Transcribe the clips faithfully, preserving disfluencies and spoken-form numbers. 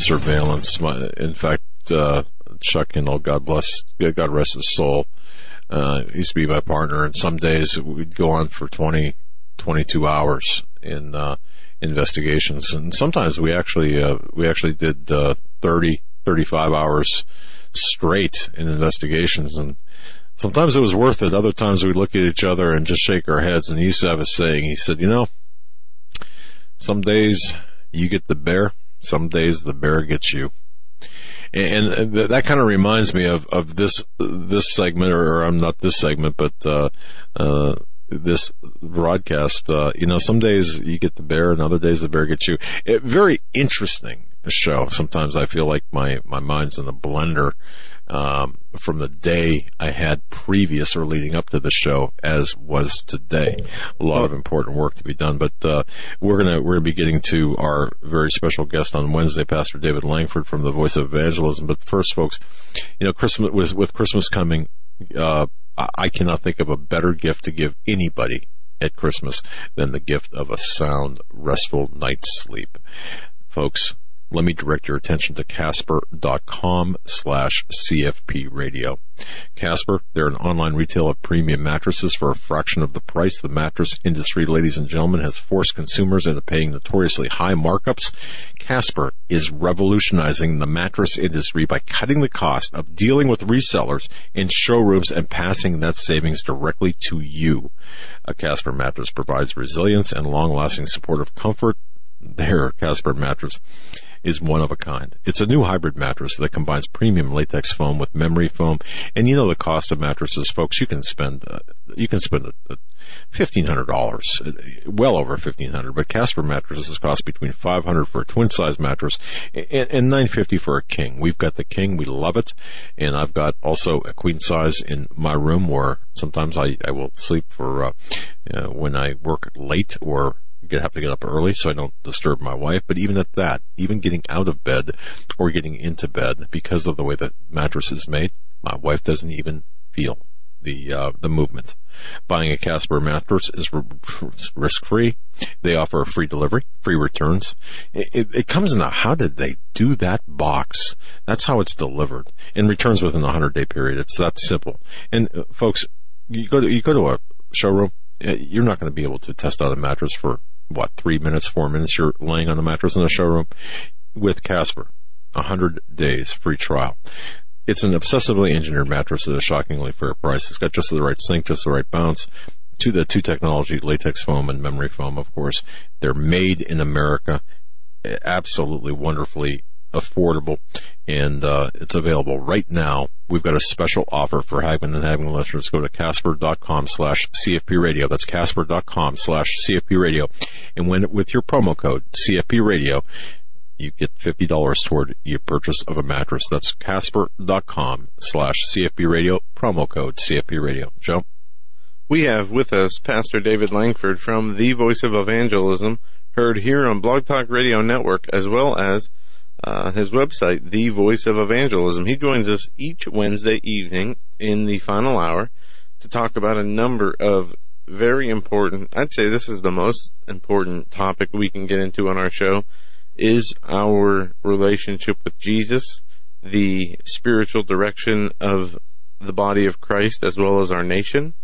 surveillance. My, in fact, uh, Chuck, you know, God bless, God rest his soul, uh, used to be my partner, and some days we'd go on for twenty, twenty-two hours in uh, investigations, and sometimes we actually uh, we actually did uh, thirty, thirty-five hours straight in investigations, and sometimes it was worth it. Other times we'd look at each other and just shake our heads. And he used to have a saying. He said, you know, some days you get the bear, some days the bear gets you. And that kind of reminds me of, of this this segment, or I'm not this segment, but uh, uh, this broadcast. Uh, you know, some days you get the bear, and other days the bear gets you. It, very interesting show. Sometimes I feel like my, my mind's in a blender um, from the day I had previous or leading up to the show, as was today. A lot of important work to be done, but uh, we're gonna we're gonna be getting to our very special guest on Wednesday, Pastor David Langford from the Voice of Evangelism. But first, folks, you know, Christmas with, with Christmas coming, uh, I cannot think of a better gift to give anybody at Christmas than the gift of a sound, restful night's sleep, folks. Let me direct your attention to Casper.com slash CFP radio. Casper, they're an online retailer of premium mattresses for a fraction of the price. The mattress industry, ladies and gentlemen, has forced consumers into paying notoriously high markups. Casper is revolutionizing the mattress industry by cutting the cost of dealing with resellers in showrooms and passing that savings directly to you. A Casper mattress provides resilience and long-lasting supportive comfort. Their Casper mattress is one of a kind. It's a new hybrid mattress that combines premium latex foam with memory foam. And you know the cost of mattresses, folks. You can spend uh, you can spend uh, fifteen hundred dollars, well over fifteen hundred dollars. But Casper mattresses cost between five hundred dollars for a twin size mattress and, and nine hundred fifty dollars for a king. We've got the king. We love it. And I've got also a queen size in my room, where sometimes I, I will sleep for uh, uh, when I work late or have to get up early so I don't disturb my wife. But even at that, even getting out of bed or getting into bed, because of the way the mattress is made, my wife doesn't even feel the uh, the movement. Buying a Casper mattress is r- risk-free. They offer a free delivery, free returns. It, it, it comes in a, how did they do that box? That's how it's delivered. And returns within a hundred-day period. It's that simple. And uh, folks, you go to, you go to a showroom, you're not going to be able to test out a mattress for what, three minutes, four minutes you're laying on the mattress in a showroom. With Casper, one hundred days free trial. It's an obsessively engineered mattress at a shockingly fair price. It's got just the right sink, just the right bounce. To the two technology, latex foam and memory foam, of course. They're made in America. Absolutely wonderfully affordable, and uh, it's available right now. We've got a special offer for Hagman and Hagman listeners. Go to Casper.com slash CFP radio. That's Casper.com slash CFP radio. And when with your promo code C F P radio, you get fifty dollars toward your purchase of a mattress. That's Casper.com slash CFP radio, promo code C F P radio. Joe? We have with us Pastor David Langford from The Voice of Evangelism, heard here on Blog Talk Radio Network, as well as Uh, his website, The Voice of Evangelism. He joins us each Wednesday evening in the final hour to talk about a number of very important, I'd say this is the most important topic we can get into on our show, is our relationship with Jesus, the spiritual direction of the body of Christ, as well as our nation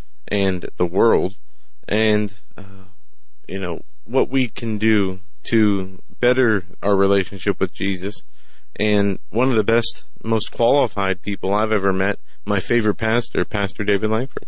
and the world, and, uh, you know, what we can do to better our relationship with Jesus. And one of the best, most qualified people I've ever met, my favorite pastor, Pastor David Langford.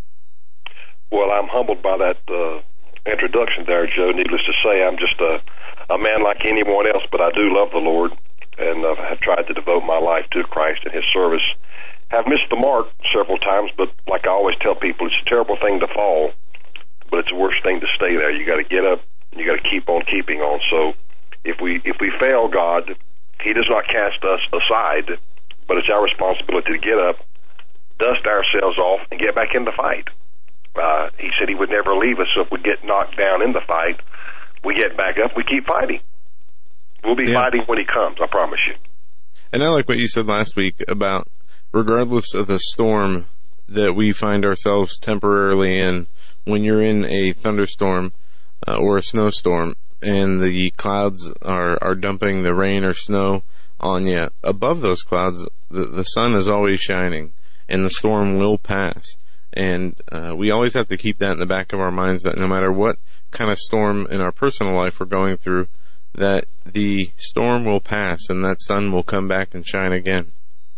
Well, I'm humbled by that uh, introduction there, Joe. Needless to say, I'm just a, a man like anyone else, but I do love the Lord, and uh, have tried to devote my life to Christ and His service. Have missed the mark several times, but like I always tell people, it's a terrible thing to fall, but it's the worst thing to stay there. You got to get up, and you got to keep on keeping on. So If we if we fail God, He does not cast us aside, but it's our responsibility to get up, dust ourselves off, and get back in the fight. Uh, he said He would never leave us, so if we get knocked down in the fight, we get back up, we keep fighting. We'll be yeah. fighting when He comes, I promise you. And I like what you said last week about, regardless of the storm that we find ourselves temporarily in, when you're in a thunderstorm uh, or a snowstorm, and the clouds are, are dumping the rain or snow on you, above those clouds, the, the sun is always shining, and the storm will pass. And uh, we always have to keep that in the back of our minds, that no matter what kind of storm in our personal life we're going through, that the storm will pass and that sun will come back and shine again.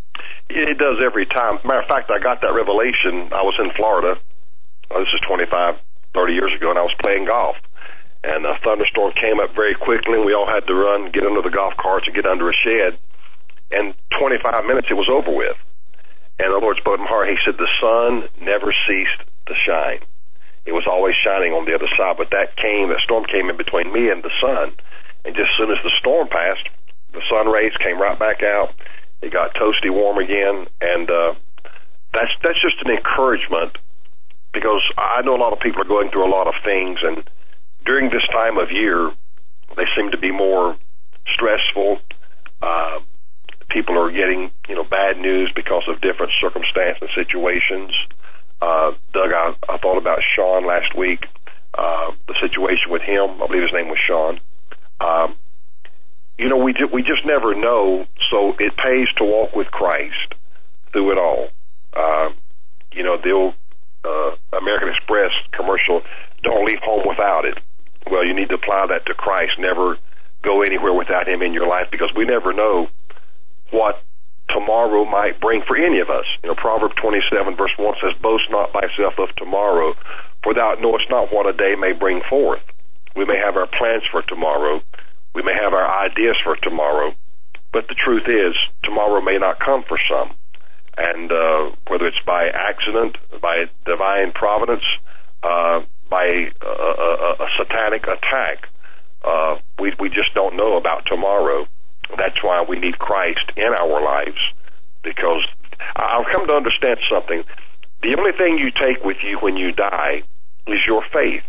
It does every time. Matter of fact, I got that revelation. I was in Florida. Oh, this is twenty-five, thirty years ago, and I was playing golf. And a thunderstorm came up very quickly, and we all had to run, get under the golf carts, and get under a shed. And twenty-five minutes, it was over with. And the Lord spoke to my heart. He said, the sun never ceased to shine. It was always shining on the other side. But that came, that storm came in between me and the sun. And just as soon as the storm passed, the sun rays came right back out. It got toasty warm again. And uh, that's that's just an encouragement, because I know a lot of people are going through a lot of things. And during this time of year, they seem to be more stressful. Uh, people are getting, you know, bad news because of different circumstances and situations. Uh, Doug, I, I thought about Sean last week, uh, the situation with him. I believe his name was Sean. Um, you know, we ju- we just never know, so it pays to walk with Christ through it all. Uh, you know, the old uh, American Express commercial, don't leave home without it. Well, you need to apply that to Christ. Never go anywhere without Him in your life, because we never know what tomorrow might bring for any of us. You know, Proverbs twenty-seven, verse one says, boast not thyself of tomorrow, for thou knowest not what a day may bring forth. We may have our plans for tomorrow. We may have our ideas for tomorrow. But the truth is, tomorrow may not come for some. And uh, whether it's by accident, by divine providence, uh, by a, a, a satanic attack, uh, we, we just don't know about tomorrow. That's why we need Christ in our lives, because I've come to understand something. The only thing you take with you when you die is your faith.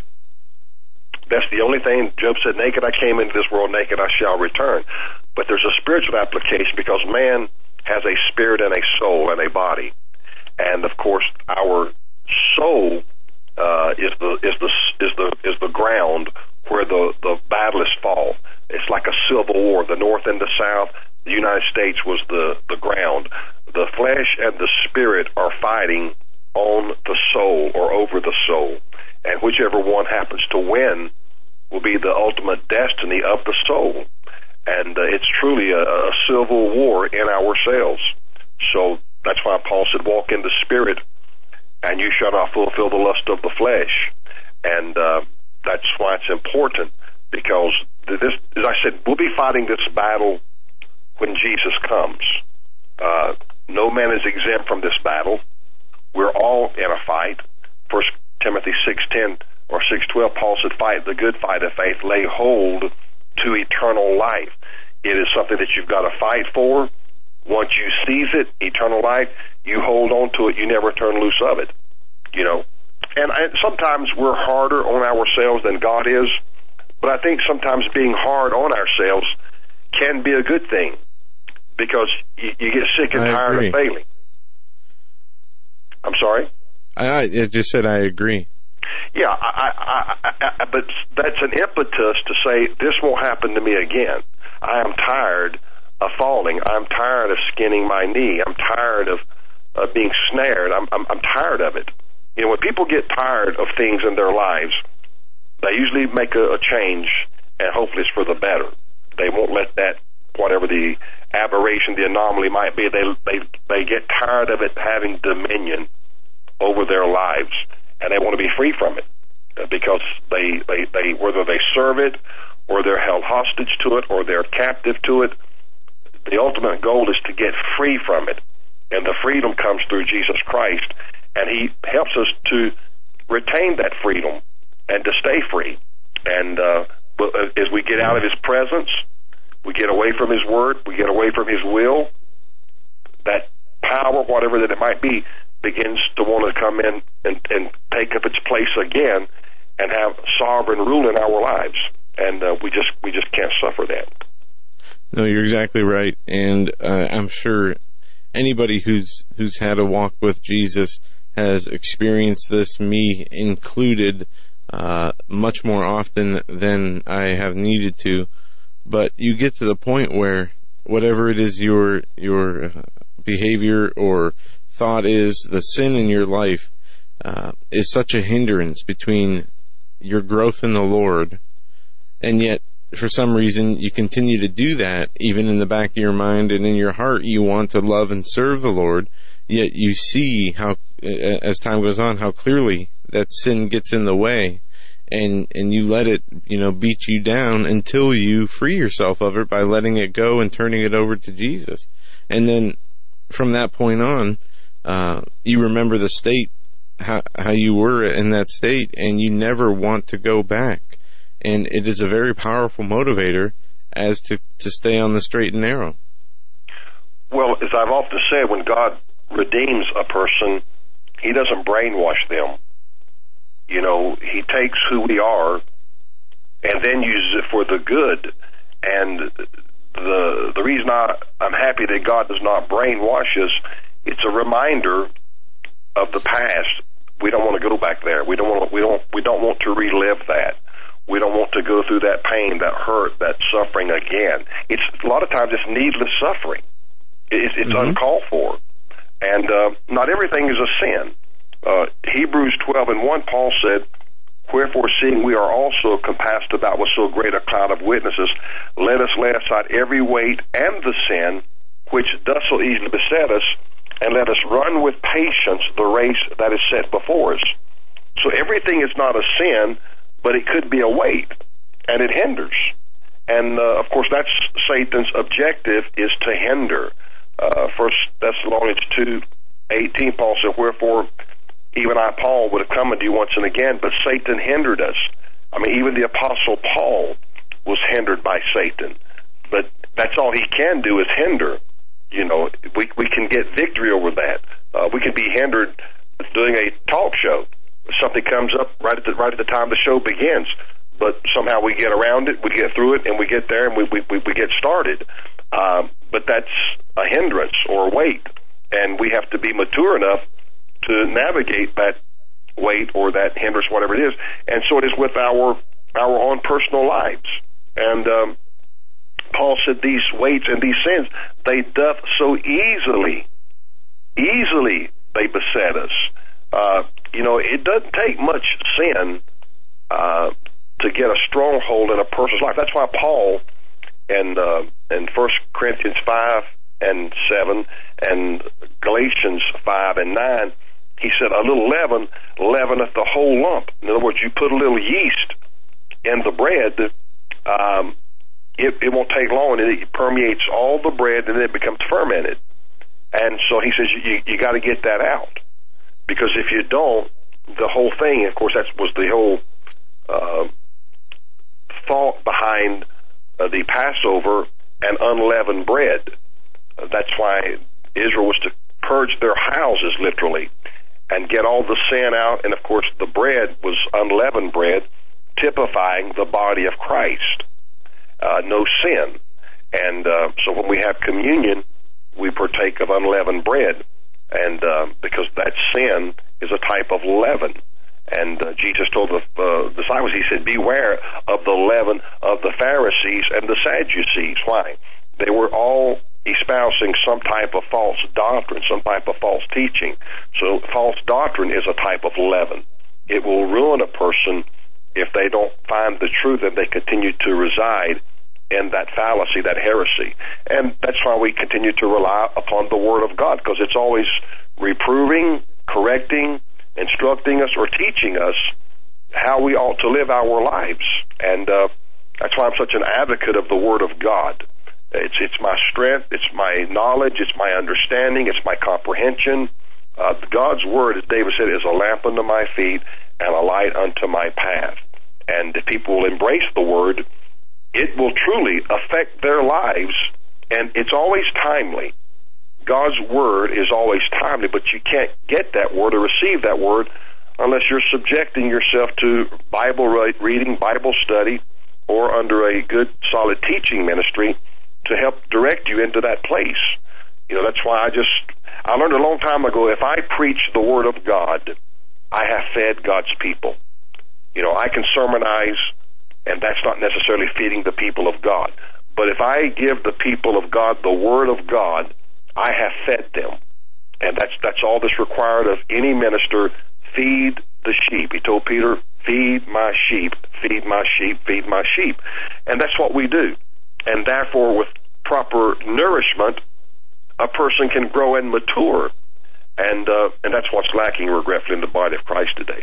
That's the only thing. Job said, naked I came into this world, naked I shall return. But there's a spiritual application, because man has a spirit and a soul and a body. And, of course, our soul uh, is the is the is the is the ground where the, the battle is fought. It's like a civil war. The North and the South, the United States was the, the ground. The flesh and the spirit are fighting on the soul or over the soul. And whichever one happens to win will be the ultimate destiny of the soul. And uh, it's truly a, a civil war in ourselves. So that's why Paul said, walk in the spirit, and you shall not fulfill the lust of the flesh. And uh, that's why it's important, because this, as I said, we'll be fighting this battle when Jesus comes. Uh, no man is exempt from this battle. We're all in a fight. First Timothy six ten or six twelve, Paul said, fight the good fight of faith, lay hold to eternal life. It is something that you've got to fight for. Once you seize it, eternal life, you hold on to it. You never turn loose of it. You know, and, and sometimes we're harder on ourselves than God is. But I think sometimes being hard on ourselves can be a good thing, because you, you get sick and I tired agree. of failing. I'm sorry? I, I just said I agree. Yeah, I, I, I, I, but that's an impetus to say, this won't happen to me again. I am tired of falling. I'm tired of skinning my knee. I'm tired of uh, being snared. I'm, I'm, I'm tired of it. You know, when people get tired of things in their lives, they usually make a, a change, and hopefully it's for the better. They won't let that, whatever the aberration, the anomaly might be, they they they get tired of it having dominion over their lives, and they want to be free from it, because they, they, they whether they serve it, or they're held hostage to it, or they're captive to it, the ultimate goal is to get free from it, and the freedom comes through Jesus Christ, and He helps us to retain that freedom and to stay free. And uh, as we get out of His presence, we get away from His word, we get away from His will, that power, whatever that it might be, begins to want to come in and, and take up its place again and have sovereign rule in our lives. And uh, we just we just can't suffer that. No, you're exactly right. And uh, I'm sure anybody who's who's had a walk with Jesus has experienced this, me included. uh, much more often than I have needed to. But you get to the point where whatever it is your your behavior or thought is, the sin in your life uh, is such a hindrance between your growth in the Lord, and yet for some reason you continue to do that. Even in the back of your mind and in your heart, you want to love and serve the Lord, yet you see how, as time goes on, how clearly that sin gets in the way, and and you let it, you know, beat you down until you free yourself of it by letting it go and turning it over to Jesus. And then from that point on, uh, you remember the state, how, how you were in that state, and you never want to go back. And it is a very powerful motivator as to, to stay on the straight and narrow. Well, as I've often said, when God redeems a person, He doesn't brainwash them. You know, He takes who we are and then uses it for the good. And the the reason I, I'm happy that God does not brainwash us, it's a reminder of the past. We don't want to go back there. We don't want. We don't. We don't want to relive that. We don't want to go through that pain, that hurt, that suffering again. It's a lot of times it's needless suffering. It's, it's mm-hmm. uncalled for, and uh, not everything is a sin. Uh, Hebrews twelve and one, Paul said, "Wherefore, seeing we are also compassed about with so great a cloud of witnesses, let us lay aside every weight and the sin which doth so easily beset us, and let us run with patience the race that is set before us." So everything is not a sin, but it could be a weight, and it hinders. And, uh, of course, that's Satan's objective, is to hinder. Uh, First Thessalonians two eighteen, Paul said, "Wherefore, even I, Paul, would have come unto you once and again, but Satan hindered us." I mean, even the Apostle Paul was hindered by Satan. But that's all he can do is hinder. You know, we we can get victory over that. Uh, we can be hindered doing a talk show. Something comes up right at the right at the time the show begins, but somehow we get around it, we get through it, and we get there, and we we, we get started. Um, but that's a hindrance or a weight, and we have to be mature enough to navigate that weight or that hindrance, whatever it is. And so it is with our our own personal lives. And um, Paul said, "These weights and these sins, they doth so easily, easily they beset us." Uh, you know, it doesn't take much sin uh, to get a stronghold in a person's life. That's why Paul, in, uh, in First Corinthians five and seven and Galatians five and nine, he said, "A little leaven leaveneth the whole lump." In other words, you put a little yeast in the bread, um, it, it won't take long, and it permeates all the bread, and then it becomes fermented. And so he says, you, you got to get that out. Because if you don't, the whole thing, of course, that was the whole uh, thought behind uh, the Passover and unleavened bread. Uh, that's why Israel was to purge their houses, literally, and get all the sin out. And, of course, the bread was unleavened bread, typifying the body of Christ. Uh, no sin. And uh, so when we have communion, we partake of unleavened bread. And uh, because that sin is a type of leaven. And uh, Jesus told the uh, disciples, he said, "Beware of the leaven of the Pharisees and the Sadducees." Why? They were all espousing some type of false doctrine, some type of false teaching. So false doctrine is a type of leaven. It will ruin a person if they don't find the truth and they continue to reside in that fallacy, that heresy. And that's why we continue to rely upon the Word of God, because it's always reproving, correcting, instructing us, or teaching us how we ought to live our lives. And uh, that's why I'm such an advocate of the Word of God. It's it's my strength, it's my knowledge, it's my understanding, it's my comprehension. Uh, God's Word, as David said, is a lamp unto my feet and a light unto my path. And if people will embrace the Word, it will truly affect their lives, and it's always timely. God's Word is always timely, but you can't get that Word or receive that Word unless you're subjecting yourself to Bible reading, Bible study, or under a good, solid teaching ministry to help direct you into that place. You know, that's why I just, I learned a long time ago, if I preach the Word of God, I have fed God's people. You know, I can sermonize, and that's not necessarily feeding the people of God. But if I give the people of God the Word of God, I have fed them. And that's that's all that's required of any minister. Feed the sheep. He told Peter, feed my sheep, feed my sheep, feed my sheep. And that's what we do. And therefore, with proper nourishment, a person can grow and mature. And uh, and that's what's lacking, regretfully, in the body of Christ today.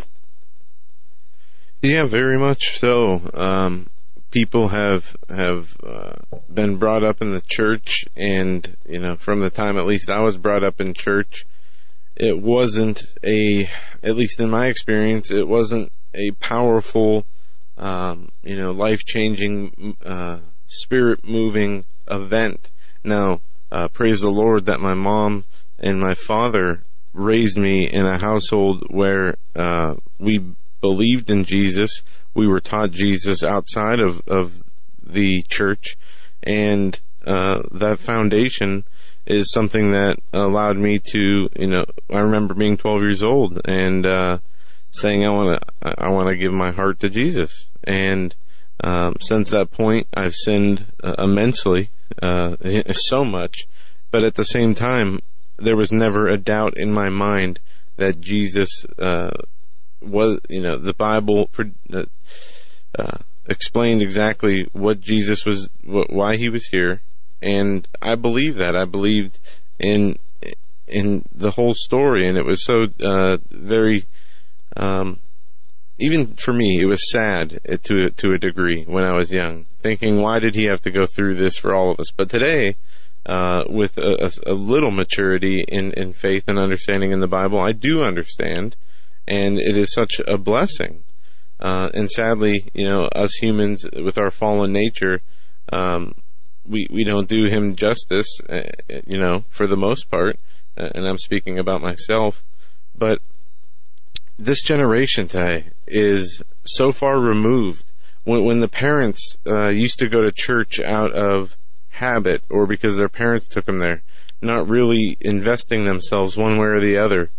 Yeah, very much so. Um, people have have uh, been brought up in the church, and you know, from the time at least I was brought up in church, it wasn't a, at least in my experience, it wasn't a powerful, um, you know, life-changing, uh, spirit-moving event. Now, uh, praise the Lord that my mom and my father raised me in a household where uh, we believed in Jesus. We were taught Jesus outside of, of the church, and uh, that foundation is something that allowed me to, you know, I remember being twelve years old and uh, saying I want to, I want to give my heart to Jesus. And um, since that point, I've sinned uh, immensely, uh, so much. But at the same time, there was never a doubt in my mind that Jesus uh, was, you know, the Bible uh, uh, explained exactly what Jesus was, what, why he was here. And I believed that. I believed in in the whole story, and it was so uh, very, um, even for me, it was sad to to a degree when I was young, thinking, why did he have to go through this for all of us? But today, uh, with a, a little maturity in, in faith and understanding in the Bible, I do understand, and it is such a blessing. Uh, and sadly, you know, us humans with our fallen nature, um, we, we don't do him justice, uh, you know, for the most part, uh, and I'm speaking about myself, but this generation today is so far removed. When, when the parents uh, used to go to church out of habit or because their parents took them there, not really investing themselves one way or the other,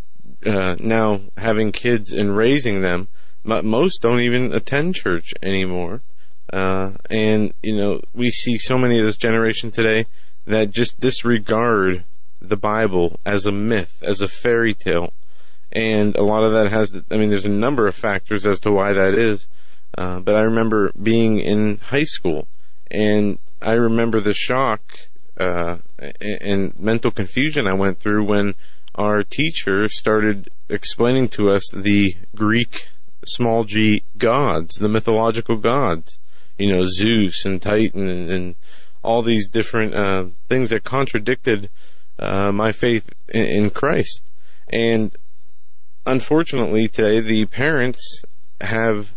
uh, now having kids and raising them, most don't even attend church anymore. Uh, and, you know, we see so many of this generation today that just disregard the Bible as a myth, as a fairy tale. And a lot of that has, I mean, there's a number of factors as to why that is. Uh, but I remember being in high school, and I remember the shock, uh, and mental confusion I went through when our teacher started explaining to us the Greek small g gods, the mythological gods. You know, Zeus and Titan and, and all these different uh, things that contradicted uh, my faith in, in Christ. And unfortunately, today the parents have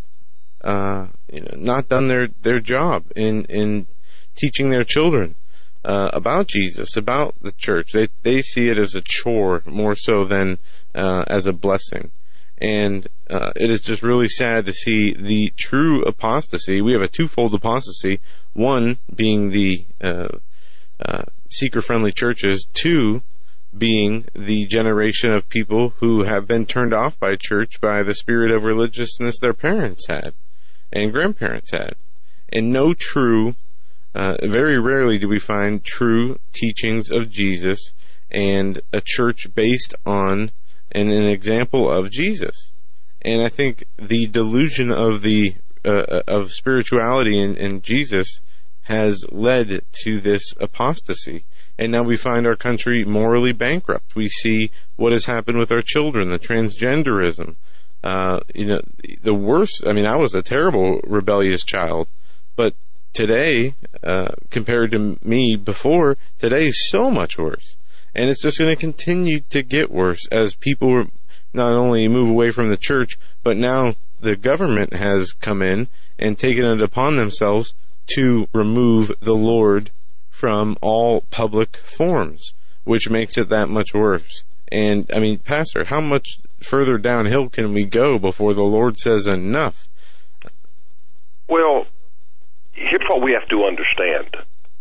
uh, you know, not done their, their job in in teaching their children uh, about Jesus, about the church. They they see it as a chore more so than uh, as a blessing. And uh, it is just really sad to see the true apostasy. We have a twofold apostasy. One being the uh, uh, seeker-friendly churches. Two being the generation of people who have been turned off by church by the spirit of religiousness their parents had and grandparents had. And no true, uh, very rarely do we find true teachings of Jesus and a church based on and an example of Jesus. And I think the delusion of the uh, of spirituality in, in Jesus has led to this apostasy. And now we find our country morally bankrupt. We see what has happened with our children, the transgenderism. Uh, you know, the worst, I mean, I was a terrible rebellious child, but today, uh, compared to me before, today is so much worse. And it's just going to continue to get worse as people not only move away from the church, but now the government has come in and taken it upon themselves to remove the Lord from all public forms, which makes it that much worse. And, I mean, Pastor, how much further downhill can we go before the Lord says enough? Well, here's what we have to understand.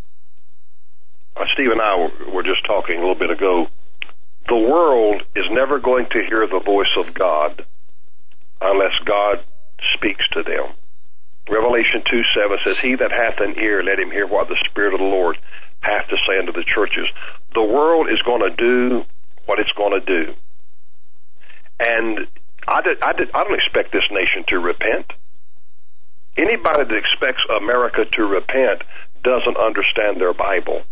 Uh, Steve and I were, were just talking a little bit ago. The world is never going to hear the voice of God unless God speaks to them. Revelation two seven says, he that hath an ear, let him hear what the Spirit of the Lord hath to say unto the churches. The world is going to do what it's going to do. And I, did, I, did, I don't expect this nation to repent. Anybody that expects America to repent doesn't understand their Bible.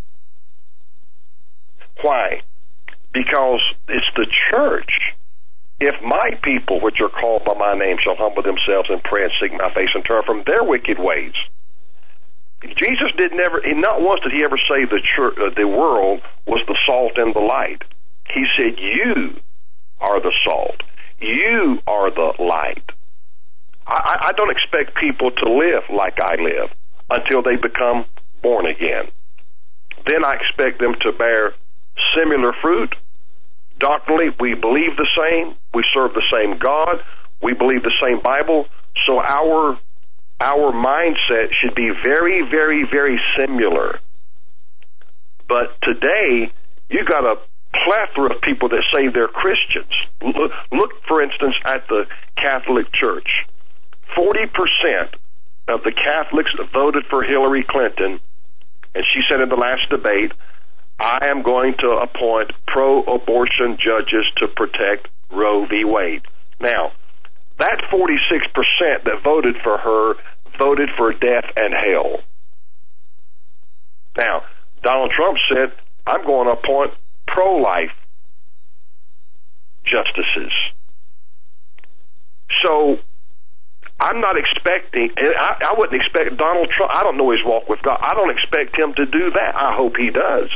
Why? Because it's the church. If my people, which are called by my name, shall humble themselves and pray and seek my face and turn from their wicked ways. Jesus did never, not once did he ever say the church, uh, the world was the salt and the light. He said, you are the salt. You are the light. I, I don't expect people to live like I live until they become born again. Then I expect them to bear similar fruit. Doctrinally, we believe the same. We serve the same God. We believe the same Bible. So our our mindset should be very, very, very similar. But today, you got a plethora of people that say they're Christians. Look, look for instance, at the Catholic Church. forty percent of the Catholics voted for Hillary Clinton, and she said in the last debate, I am going to appoint pro-abortion judges to protect Roe v. Wade. Now, that forty-six percent that voted for her voted for death and hell. Now, Donald Trump said, I'm going to appoint pro-life justices. So, I'm not expecting, and I, I wouldn't expect Donald Trump, I don't know his walk with God, I don't expect him to do that. I hope he does.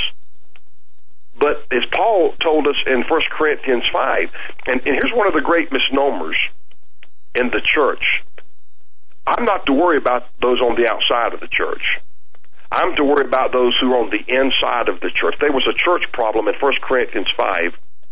But as Paul told us in First Corinthians five, and, and here's one of the great misnomers in the church. I'm not to worry about those on the outside of the church. I'm to worry about those who are on the inside of the church. There was a church problem in First Corinthians five,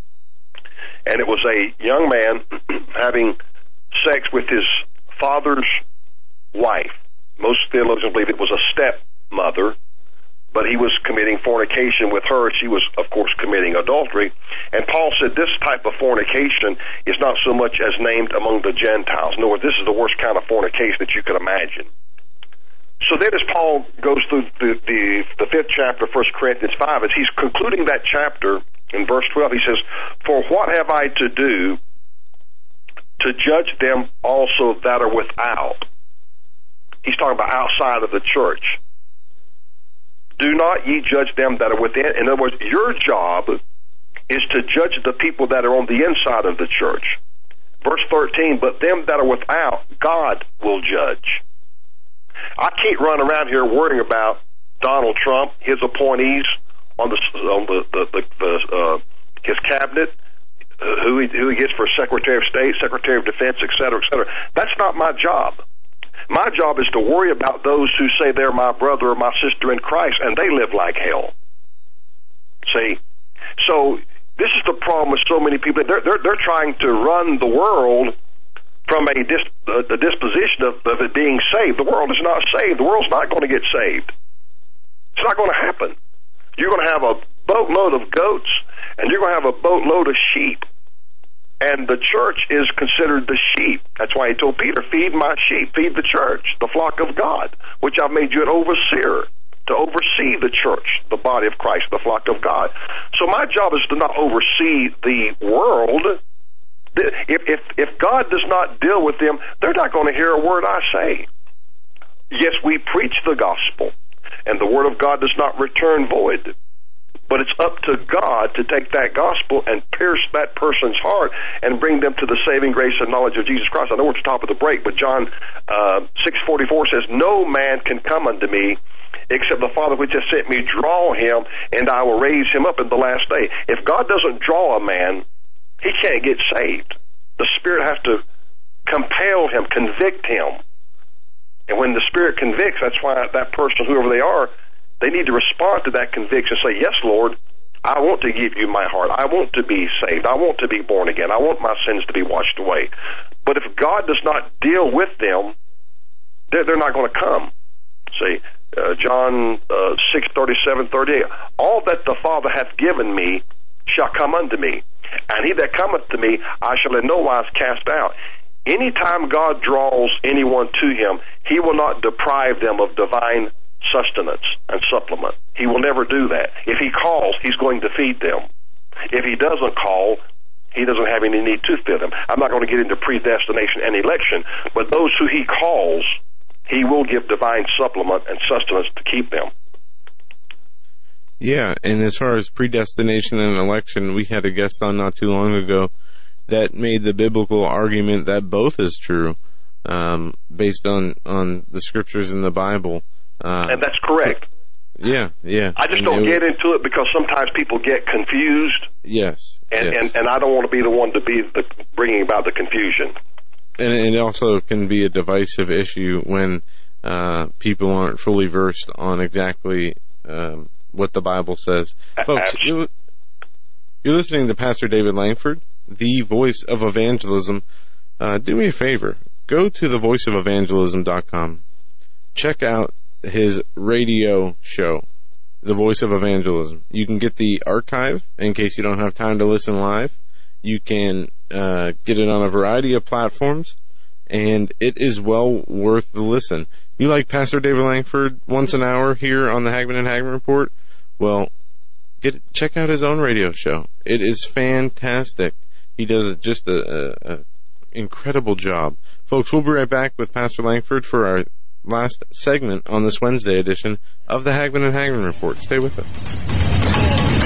and it was a young man having sex with his father's wife. Most theologians believe it was a stepmother, but he was committing fornication with her. She was, of course, committing adultery. And Paul said this type of fornication is not so much as named among the Gentiles. In other words, this is the worst kind of fornication that you could imagine. So then as Paul goes through the, the, the fifth chapter of First Corinthians five, as he's concluding that chapter in verse twelve, he says, for what have I to do to judge them also that are without? He's talking about outside of the church. Do not ye judge them that are within. In other words, your job is to judge the people that are on the inside of the church. Verse thirteen, but them that are without, God will judge. I can't run around here worrying about Donald Trump, his appointees on the on the, the, the, the uh, his cabinet, uh, who he who he gets for Secretary of State, Secretary of Defense, et cetera, et cetera. That's not my job. My job is to worry about those who say they're my brother or my sister in Christ, and they live like hell. See? So this is the problem with so many people. They're, they're, they're trying to run the world from a, dis, uh, the disposition of, of it being saved. The world is not saved. The world's not going to get saved. It's not going to happen. You're going to have a boatload of goats, and you're going to have a boatload of sheep. And the church is considered the sheep. That's why he told Peter, feed my sheep, feed the church, the flock of God, which I've made you an overseer, to oversee the church, the body of Christ, the flock of God. So my job is to not oversee the world. If, if, if God does not deal with them, they're not going to hear a word I say. Yes, we preach the gospel, and the word of God does not return void. But it's up to God to take that gospel and pierce that person's heart and bring them to the saving grace and knowledge of Jesus Christ. I know we're at the top of the break, but John uh, six forty-four says, no man can come unto me except the Father which has sent me draw him, and I will raise him up in the last day. If God doesn't draw a man, he can't get saved. The Spirit has to compel him, convict him. And when the Spirit convicts, that's why that person, whoever they are, they need to respond to that conviction and say, yes, Lord, I want to give you my heart. I want to be saved. I want to be born again. I want my sins to be washed away. But if God does not deal with them, they're, they're not going to come. See, uh, John uh, six thirty-seven, thirty-eight, all that the Father hath given me shall come unto me, and he that cometh to me I shall in no wise cast out. Anytime God draws anyone to him, he will not deprive them of divine sustenance and supplement. He will never do that. If he calls, he's going to feed them. If he doesn't call, he doesn't have any need to feed them. I'm not going to get into predestination and election, but those who he calls, he will give divine supplement and sustenance to keep them. Yeah, and as far as predestination and election, we had a guest on not too long ago that made the biblical argument that both is true, um, based on, on the scriptures in the Bible. Uh, and that's correct. Yeah, yeah. I just and don't it, get into it because sometimes people get confused. Yes. And, yes. and, and I don't want to be the one to be the, bringing about the confusion. And it also can be a divisive issue when uh, people aren't fully versed on exactly um, what the Bible says. Folks, you're, you're listening to Pastor David Langford, the voice of evangelism. Uh, do me a favor. Go to the voice of evangelism dot com. Check out his radio show, The Voice of Evangelism. You can get the archive in case you don't have time to listen live. You can uh, get it on a variety of platforms, and it is well worth the listen. You like Pastor David Langford once an hour here on the Hagman and Hagman Report? Well, get check out his own radio show. It is fantastic. He does just a, a, a incredible job. Folks, we'll be right back with Pastor Langford for our last segment on this Wednesday edition of the Hagman and Hagman Report. Stay with us.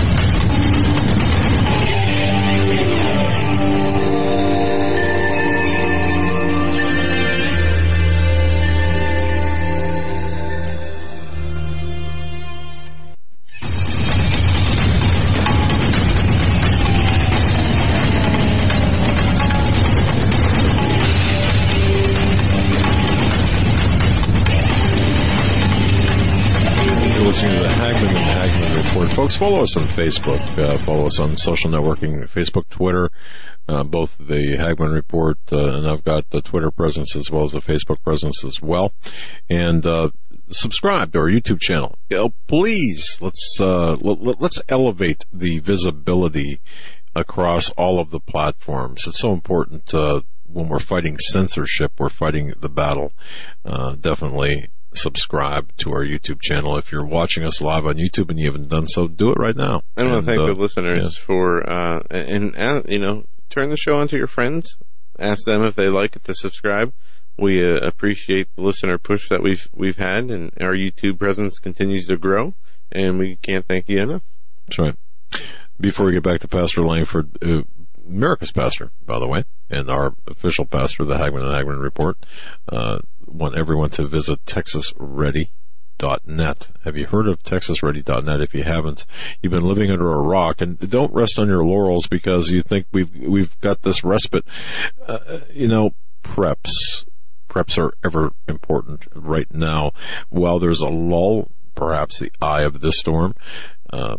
Listening to the Hagman and Hagman Report. Folks, follow us on Facebook. Uh, follow us on social networking, Facebook, Twitter, uh, both the Hagman Report, uh, and I've got the Twitter presence as well as the Facebook presence as well. And uh, subscribe to our YouTube channel. You know, please, let's uh, let, let's elevate the visibility across all of the platforms. It's so important uh, when we're fighting censorship, we're fighting the battle. Uh, definitely subscribe to our YouTube channel. If you're watching us live on YouTube and you haven't done so, do it right now. I want to thank uh, the listeners yeah. for, uh, and, and, you know, turn the show on to your friends. Ask them if they like it to subscribe. We uh, appreciate the listener push that we've, we've had, and our YouTube presence continues to grow, and we can't thank you enough. That's right. Before we get back to Pastor Langford, uh, America's pastor, by the way, and our official pastor of the Hagman and Hagman Report, uh, want everyone to visit texas ready dot net. Have you heard of texas ready dot net? If you haven't, you've been living under a rock, and don't rest on your laurels because you think we've we've got this respite. Uh, you know, preps preps are ever important right now. While there's a lull, perhaps the eye of this storm, uh,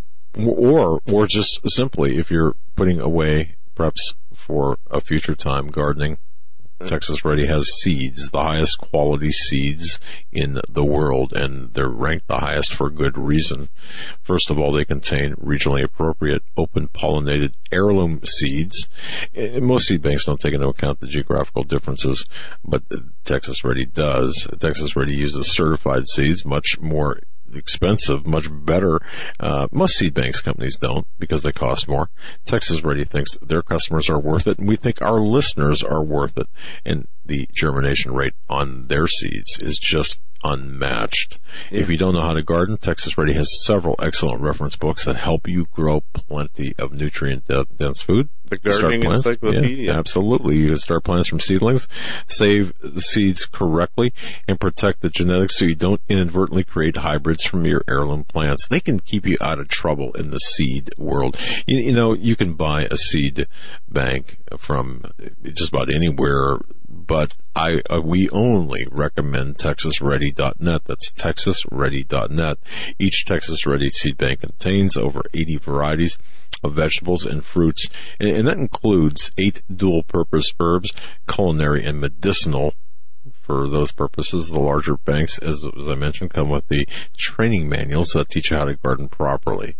or or just simply if you're putting away preps for a future time, gardening, Texas Ready has seeds, the highest quality seeds in the world, and they're ranked the highest for good reason. First of all, they contain regionally appropriate, open-pollinated heirloom seeds. Most seed banks don't take into account the geographical differences, but Texas Ready does. Texas Ready uses certified seeds, much more expensive, much better. Uh, most seed banks companies don't because they cost more. Texas Ready thinks their customers are worth it, and we think our listeners are worth it. And the germination rate on their seeds is just unmatched. Yeah. If you don't know how to garden, Texas Ready has several excellent reference books that help you grow plenty of nutrient-dense food. The gardening encyclopedia. Yeah, absolutely. You can start plants from seedlings, save the seeds correctly, and protect the genetics so you don't inadvertently create hybrids from your heirloom plants. They can keep you out of trouble in the seed world. You, you know, you can buy a seed bank from just about anywhere, but I uh, we only recommend texas ready dot net. That's texas ready dot net. Each Texas Ready seed bank contains over eighty varieties of vegetables and fruits, and, and that includes eight dual-purpose herbs, culinary and medicinal. For those purposes, the larger banks, as, as I mentioned, come with the training manuals that teach you how to garden properly.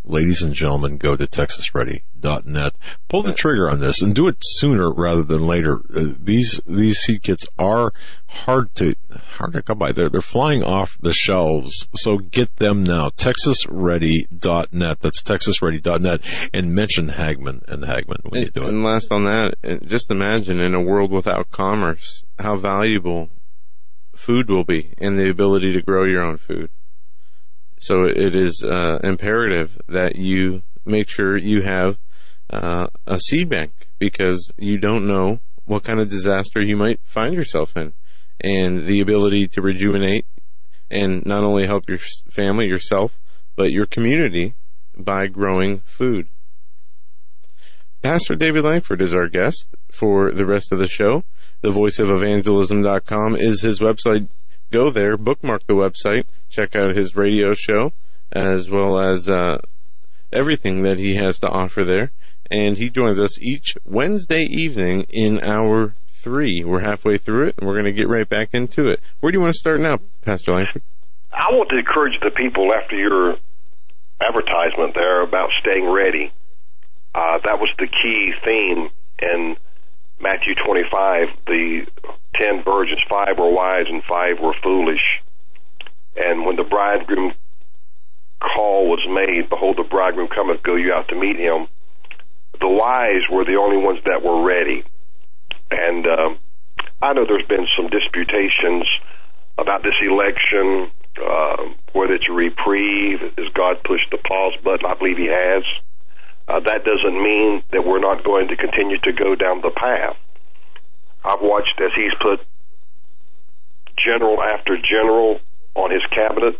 ladies and gentlemen, go to texas ready dot net. Pull the trigger on this and do it sooner rather than later. Uh, these these seed kits are hard to hard to come by. They're they're flying off the shelves, so get them now. texas ready dot net. That's texas ready dot net, and mention Hagmann and Hagmann when and, you do it. And last on that, just imagine in a world without commerce, how valuable food will be and the ability to grow your own food. So it is uh, imperative that you make sure you have uh, a seed bank, because you don't know what kind of disaster you might find yourself in, and the ability to rejuvenate and not only help your family, yourself, but your community by growing food. Pastor David Langford is our guest for the rest of the show. the voice of evangelism dot com is his website. Go there, bookmark the website, check out his radio show, as well as uh, everything that he has to offer there. And he joins us each Wednesday evening in hour three. We're halfway through it, and we're going to get right back into it. Where do you want to start now, Pastor Langford? I want to encourage the people after your advertisement there about staying ready. Uh, that was the key theme in Matthew twenty-five. The ten virgins, five were wise and five were foolish. And when the bridegroom call was made, behold, the bridegroom cometh, go you out to meet him. The wise were the only ones that were ready. And um, I know there's been some disputations about this election, uh, whether it's a reprieve, has God pushed the pause button? I believe he has. Uh, that doesn't mean that we're not going to continue to go down the path. I've watched as he's put general after general on his cabinet.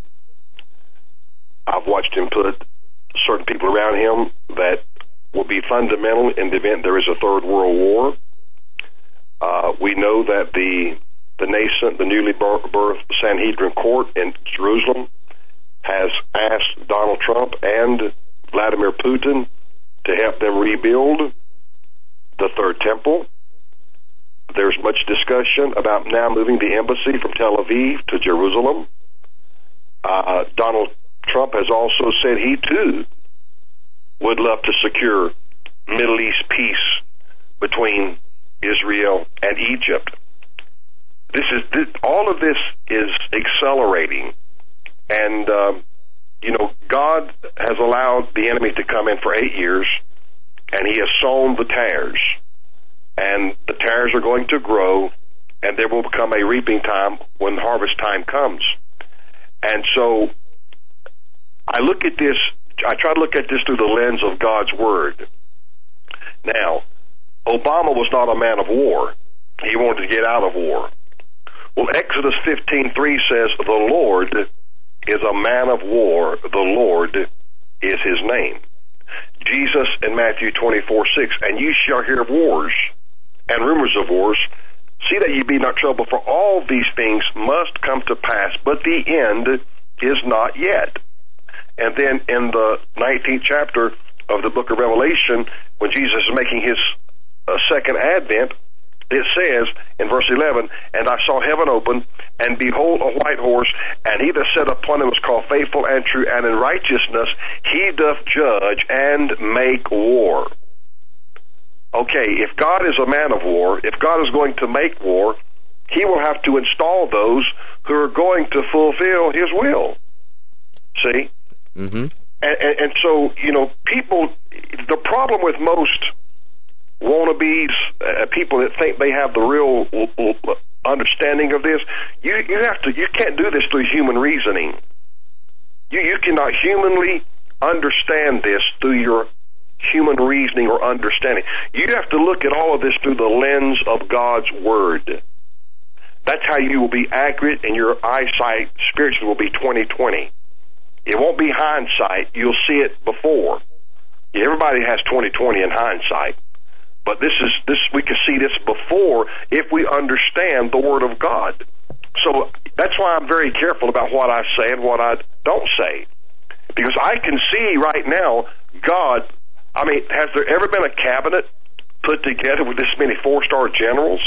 I've watched him put certain people around him that will be fundamental in the event there is a third world war. Uh, we know that the the nascent, the newly birthed Sanhedrin court in Jerusalem has asked Donald Trump and Vladimir Putin to help them rebuild the third temple. There's much discussion about now moving the embassy from Tel Aviv to Jerusalem. Uh, Donald Trump has also said he too would love to secure Middle East peace between Israel and Egypt. This is this, all of this is accelerating, and um, you know, God has allowed the enemy to come in for eight years, and he has sown the tares, and the tares are going to grow, and there will become a reaping time when harvest time comes. And so I look at this, I try to look at this through the lens of God's Word. Now, Obama was not a man of war. He wanted to get out of war. Well, Exodus fifteen three says, the Lord is a man of war. The Lord is his name. Jesus in Matthew twenty-four six, and you shall hear of wars and rumors of wars. See that ye be not troubled, for all these things must come to pass, but the end is not yet. And then in the nineteenth chapter of the book of Revelation, when Jesus is making his uh, second advent, it says in verse eleven, and I saw heaven open, and behold a white horse, and he that sat upon him was called Faithful and True, and in righteousness he doth judge and make war. Okay, if God is a man of war, if God is going to make war, he will have to install those who are going to fulfill his will. See? Mm-hmm. And, and, and so, you know, people, the problem with most wannabes, uh, people that think they have the real understanding of this, you, you have to, you can't do this through human reasoning. You, you cannot humanly understand this through your human reasoning or understanding. You have to look at all of this through the lens of God's Word. That's how you will be accurate, and your eyesight spiritually will be twenty twenty. It won't be hindsight. You'll see it before. Everybody has twenty twenty in hindsight. But this is this we can see this before if we understand the Word of God. So that's why I'm very careful about what I say and what I don't say. Because I can see right now, God, I mean, has there ever been a cabinet put together with this many four-star generals?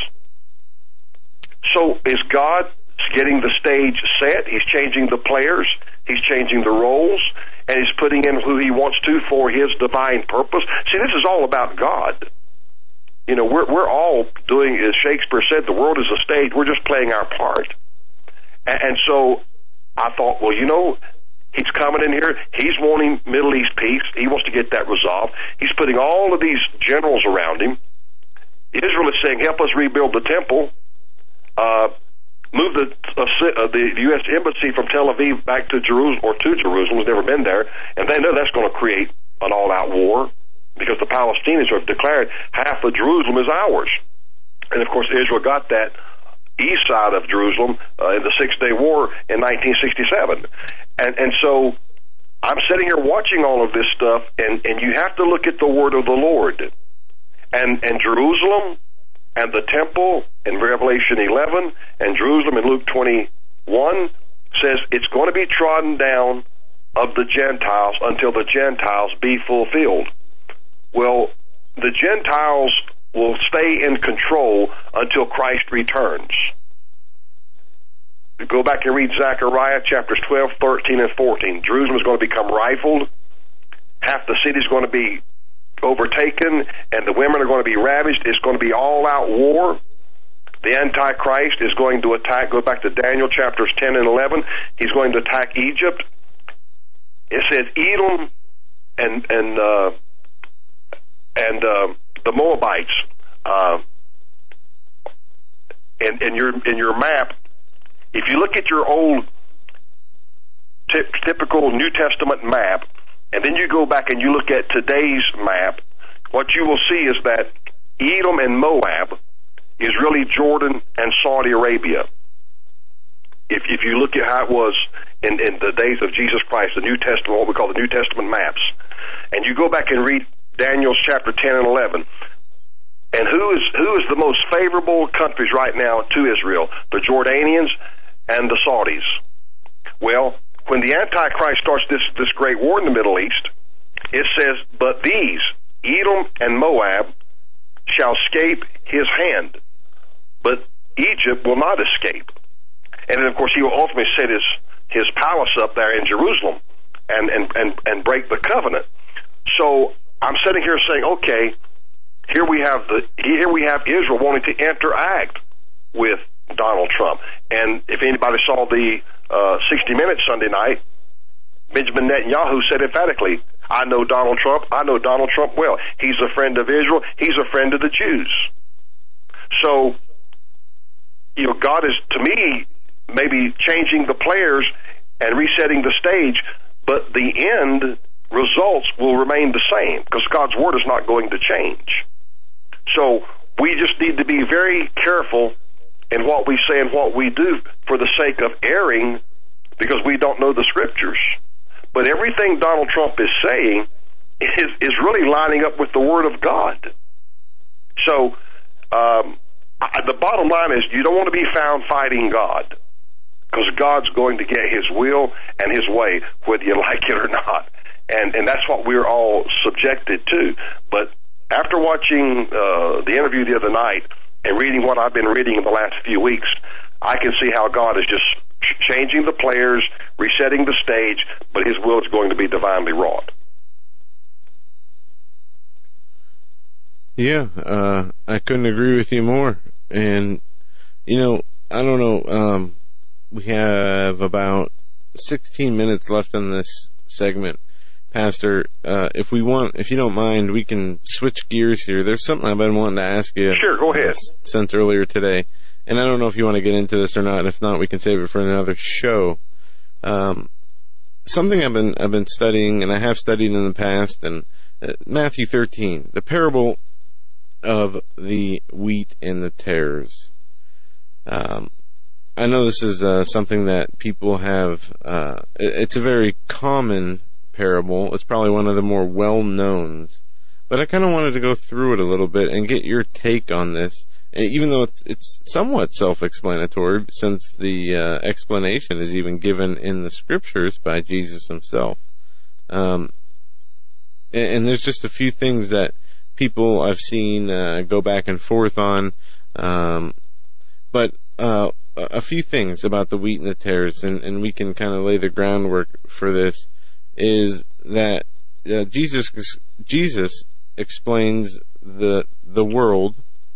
So is God getting the stage set? He's changing the players. He's changing the roles. and he's putting in who he wants to for his divine purpose. See, this is all about God. You know, we're we're all doing, as Shakespeare said, the world is a stage. We're just playing our part. And, and so I thought, well, you know, he's coming in here. He's wanting Middle East peace. He wants to get that resolved. He's putting all of these generals around him. Israel is saying, help us rebuild the temple. Uh, move the uh, the U S embassy from Tel Aviv back to Jerusalem, or to Jerusalem. Has never been there. And they know that's going to create an all-out war, because the Palestinians have declared half of Jerusalem is ours. And, of course, Israel got that east side of Jerusalem uh, in the Six-Day War in nineteen sixty-seven. And and so I'm sitting here watching all of this stuff, and, and you have to look at the word of the Lord. And, and Jerusalem and the temple in Revelation eleven and Jerusalem in Luke twenty-one says it's going to be trodden down of the Gentiles until the Gentiles be fulfilled. Well, the Gentiles will stay in control until Christ returns. You go back and read Zechariah chapters twelve, thirteen, and fourteen. Jerusalem is going to become rifled. Half the city is going to be overtaken, and the women are going to be ravished. It's going to be all-out war. The Antichrist is going to attack. Go back to Daniel chapters ten and eleven. He's going to attack Egypt. It says Edom and and uh, and uh, the Moabites. Uh, in, in your in your map, if you look at your old t- typical New Testament map, and then you go back and you look at today's map, what you will see is that Edom and Moab is really Jordan and Saudi Arabia. If if you look at how it was in, in the days of Jesus Christ, the New Testament, what we call the New Testament maps, and you go back and read Daniel chapter ten and eleven, and who is who is the most favorable countries right now to Israel? The Jordanians and the Saudis. Well, when the Antichrist starts this, this great war in the Middle East, it says, but these, Edom and Moab, shall escape his hand, but Egypt will not escape. And then, of course, he will ultimately set his, his palace up there in Jerusalem and, and, and, and break the covenant. So I'm sitting here saying, okay, here we have the here we have Israel wanting to interact with Donald Trump. And if anybody saw the uh, sixty minutes Sunday night, Benjamin Netanyahu said emphatically, I know Donald Trump. I know Donald Trump well. He's a friend of Israel. He's a friend of the Jews. So, you know, God is, to me, maybe changing the players and resetting the stage, but the end results will remain the same because God's word is not going to change. So we just need to be very careful in what we say and what we do for the sake of erring, because we don't know the scriptures. But everything Donald Trump is saying is, is really lining up with the Word of God. So um, I, the bottom line is you don't want to be found fighting God, because God's going to get His will and His way, whether you like it or not. And, and that's what we're all subjected to. But after watching uh, the interview the other night and reading what I've been reading in the last few weeks, I can see how God is just changing the players, resetting the stage, but His will is going to be divinely wrought. Yeah, uh, I couldn't agree with you more. And, you know, I don't know, um, we have about sixteen minutes left in this segment. Pastor, uh, if we want, if you don't mind, we can switch gears here. There's something I've been wanting to ask you. Sure, go ahead. Sent earlier today. And I don't know if you want to get into this or not. If not, we can save it for another show. Um, something I've been I've been studying, and I have studied in the past, and uh, Matthew thirteen, the parable of the wheat and the tares. Um, I know this is uh, something that people have. Uh, it's a very common parable. It's probably one of the more well-knowns. But I kind of wanted to go through it a little bit and get your take on this. Even though it's it's somewhat self-explanatory, since the uh, explanation is even given in the scriptures by Jesus himself. Um, and, and there's just a few things that people I've seen uh, go back and forth on. Um, but uh, a few things about the wheat and the tares, and, and we can kind of lay the groundwork for this. is that uh, Jesus Jesus explains the the world.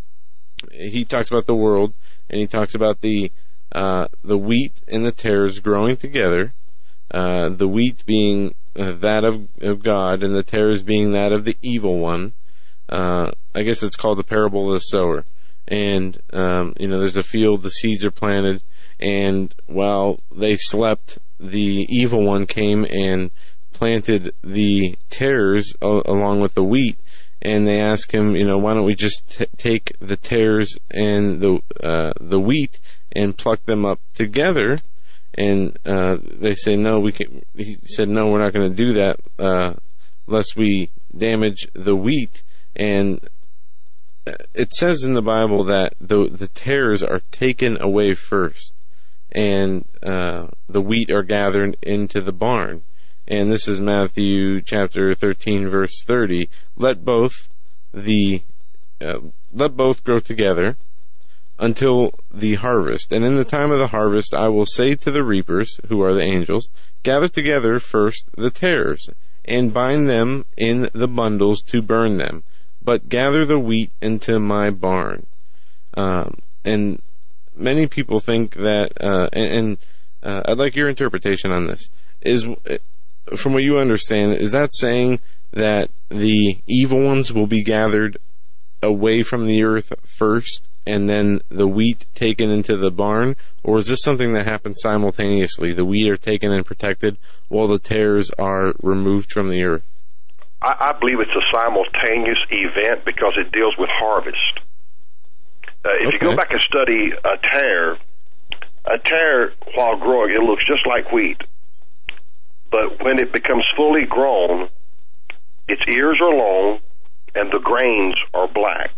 He talks about the world, and he talks about the uh, the wheat and the tares growing together. Uh, the wheat being uh, that of, of God, and the tares being that of the evil one. Uh, I guess it's called the parable of the sower. And um, you know, there's a field, the seeds are planted, and while they slept, the evil one came and planted the tares uh, along with the wheat. And they ask him, you know, why don't we just t- take the tares and the uh, the wheat and pluck them up together? And uh, they say, no, we can. He said, no, we're not going to do that, uh, lest we damage the wheat. And it says in the Bible that the the tares are taken away first, and uh, the wheat are gathered into the barn. And this is Matthew chapter thirteen, verse thirty. Let both the uh, let both grow together until the harvest. And in the time of the harvest, I will say to the reapers, who are the angels, gather together first the tares, and bind them in the bundles to burn them, but gather the wheat into my barn. Um, and many people think that, uh, and, and uh, I'd like your interpretation on this. Is from what you understand, is that saying that the evil ones will be gathered away from the earth first, and then the wheat taken into the barn? Or is this something that happens simultaneously? The wheat are taken and protected while the tares are removed from the earth? I, I believe it's a simultaneous event because it deals with harvest. Uh, if okay. you go back and study a tare, a tare, while growing, it looks just like wheat. But when it becomes fully grown, its ears are long and the grains are black.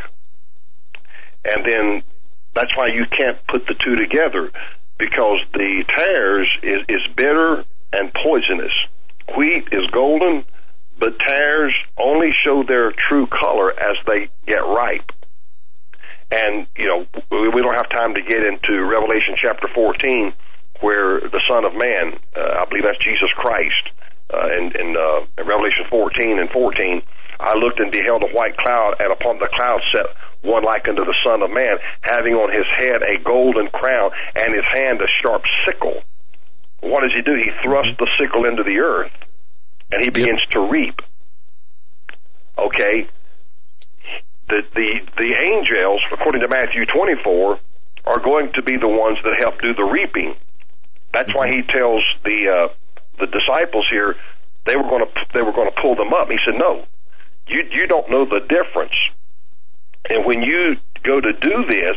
And then that's why you can't put the two together, because the tares is, is bitter and poisonous. Wheat is golden, but tares only show their true color as they get ripe. And, you know, we don't have time to get into Revelation chapter fourteen, where the Son of Man, uh, I believe that's Jesus Christ, uh, in, in, uh, in Revelation fourteen and fourteen, I looked and beheld a white cloud, and upon the cloud sat one like unto the Son of Man, having on his head a golden crown, and his hand a sharp sickle. What does he do? He thrusts the sickle into the earth, and he begins yep. to reap. Okay? The, the, the angels, according to Matthew twenty-four, are going to be the ones that help do the reaping. That's why he tells the uh, the disciples here they were going to they were going to pull them up. He said, "No, you you don't know the difference. And when you go to do this,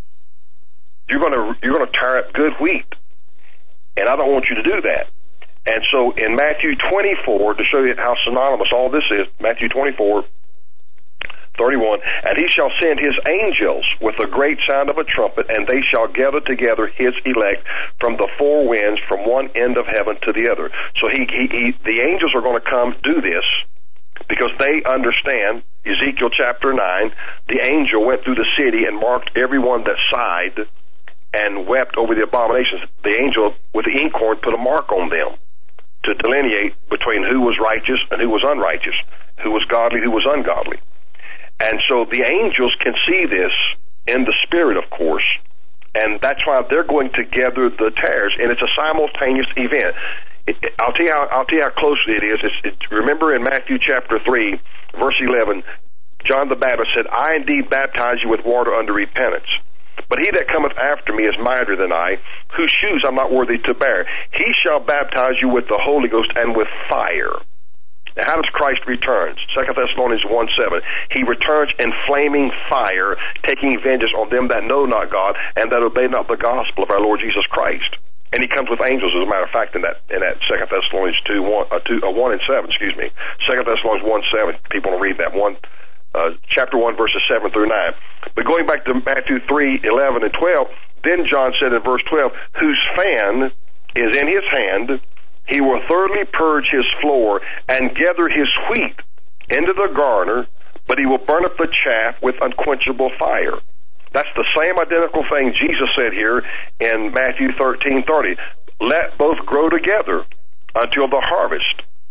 you're going to you're going to tear up good wheat, and I don't want you to do that." And so in Matthew twenty-four, to show you how synonymous all this is, Matthew twenty-four, thirty-one, and he shall send his angels with a great sound of a trumpet, and they shall gather together his elect from the four winds, from one end of heaven to the other. So he, he, he the angels are going to come do this because they understand. Ezekiel chapter nine, the angel went through the city and marked everyone that sighed and wept over the abominations. The angel with the inkhorn put a mark on them to delineate between who was righteous and who was unrighteous, who was godly, who was ungodly. And so the angels can see this in the spirit, of course, and that's why they're going to gather the tares, and it's a simultaneous event. It, it, I'll tell you how I'll tell you how closely it is. It's, it, remember in Matthew chapter three, verse eleven, John the Baptist said, "I indeed baptize you with water unto repentance, but he that cometh after me is mightier than I, whose shoes I'm not worthy to bear. He shall baptize you with the Holy Ghost and with fire." Now, how does Christ return? Second Thessalonians one seven. He returns in flaming fire, taking vengeance on them that know not God and that obey not the gospel of our Lord Jesus Christ. And he comes with angels, as a matter of fact, in that in that Second Thessalonians two one uh, two uh, one and seven. Excuse me, Second Thessalonians one seven. People will read that one, uh, chapter one, verses seven through nine. But going back to Matthew three eleven and twelve, then John said in verse twelve, "Whose fan is in his hand, he will thoroughly purge his floor and gather his wheat into the garner, but he will burn up the chaff with unquenchable fire." That's the same identical thing Jesus said here in Matthew thirteen thirty. "Let both grow together until the harvest.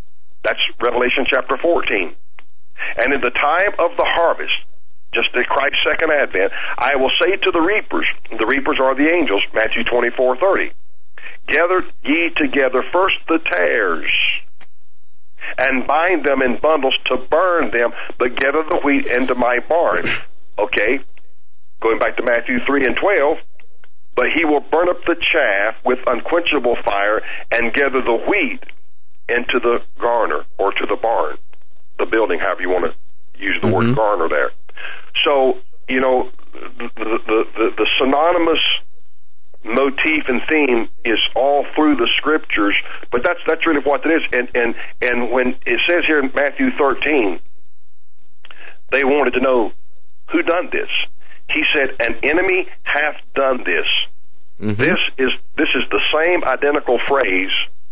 That's Revelation chapter fourteen. And in the time of the harvest, just at Christ's second advent, I will say to the reapers, the reapers are the angels, Matthew twenty-four thirty, gather ye together first the tares, and bind them in bundles to burn them, but gather the wheat into my barn. Okay, going back to Matthew three and twelve, but he will burn up the chaff with unquenchable fire and gather the wheat into the garner, or to the barn, the building, however you want to use the mm-hmm. word garner there. So, you know, the, the, the, the synonymous motif and theme is all through the scriptures, but that's that's really what it is. And, and, and when it says here in Matthew thirteen, they wanted to know who done this. He said, an enemy hath done this. Mm-hmm. This is this is the same identical phrase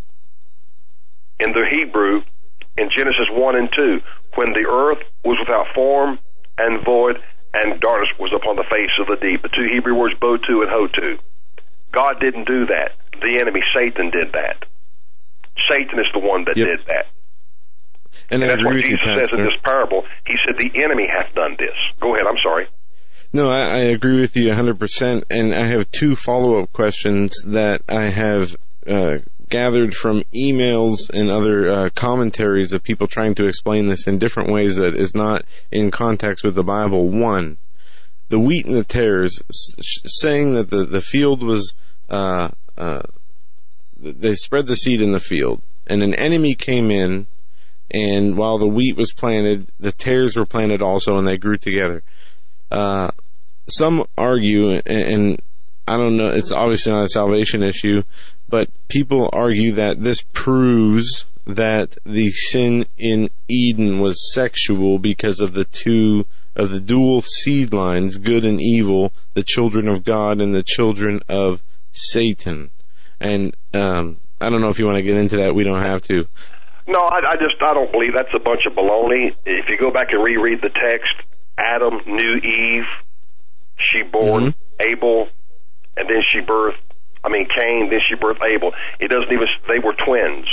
in the Hebrew in Genesis one and two, when the earth was without form and void, and darkness was upon the face of the deep. The two Hebrew words, Botu and Hotu. God didn't do that. The enemy, Satan, did that. Satan is the one that yep. did that. And, and that's what Jesus you, says in this parable. He said, the enemy hath done this. Go ahead, I'm sorry. No, I, I agree with you one hundred percent, and I have two follow-up questions that I have uh, gathered from emails and other uh, commentaries of people trying to explain this in different ways that is not in context with the Bible. One, the wheat and the tares, saying that the, the field was, uh, uh, they spread the seed in the field, and an enemy came in, and while the wheat was planted, the tares were planted also, and they grew together. Uh, some argue, and, and I don't know, it's obviously not a salvation issue, but people argue that this proves that the sin in Eden was sexual because of the two, of the dual seed lines, good and evil, the children of God and the children of Satan. And um, I don't know if you want to get into that. We don't have to. No, I, I just, I don't believe that's a bunch of baloney. If you go back and reread the text, Adam knew Eve, she bore mm-hmm. Abel, and then she birthed, I mean Cain, then she birthed Abel. It doesn't even, they were twins.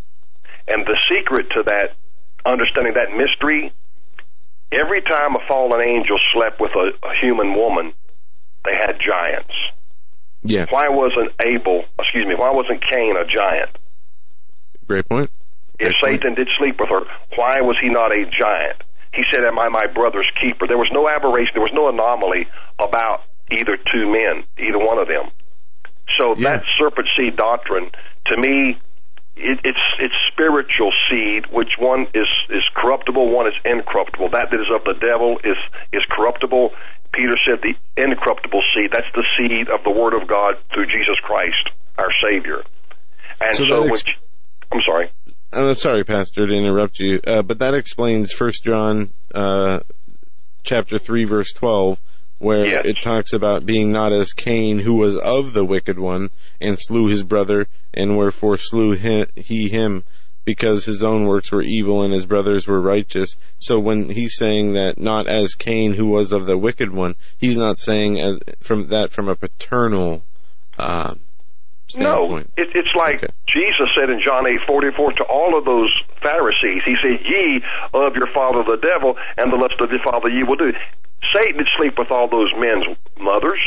And the secret to that, understanding that mystery, every time a fallen angel slept with a, a human woman, they had giants. Yeah. Why wasn't Abel, excuse me, why wasn't Cain a giant? Great point. If Great Satan point. did sleep with her, why was he not a giant? He said, am I my brother's keeper? There was no aberration, there was no anomaly about either two men, either one of them. So yeah. that serpent seed doctrine, to me, it, it's it's spiritual seed, which one is, is corruptible, one is incorruptible. That that is of the devil is, is corruptible. Peter said the incorruptible seed, that's the seed of the Word of God through Jesus Christ, our Savior. And so, so when, ex- I'm sorry. I'm sorry, Pastor, to interrupt you, uh, but that explains First John uh, chapter three, verse twelve, where yes. it talks about being not as Cain, who was of the wicked one, and slew his brother, and wherefore slew he, he him, because his own works were evil and his brothers were righteous. So when he's saying that not as Cain, who was of the wicked one, he's not saying as, from that from a paternal uh No, it, it's like okay. Jesus said in John eight forty-four to all of those Pharisees, he said, ye of your father the devil, and the lust of your father ye will do. Satan did sleep with all those men's mothers.